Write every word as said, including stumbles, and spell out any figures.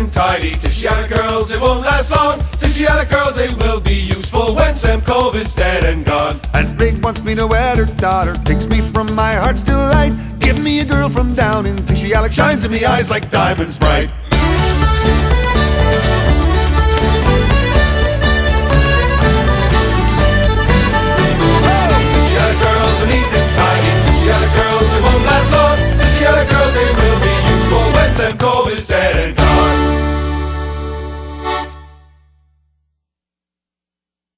and tidy. Tishiala girls, it won't last long. Tishiala girls, they will be useful when Sam Cove is dead and gone. And Big wants me to wed her daughter, takes me from my heart's delight. Give me a girl from down in Tishiala, Shines in me eyes like diamonds bright.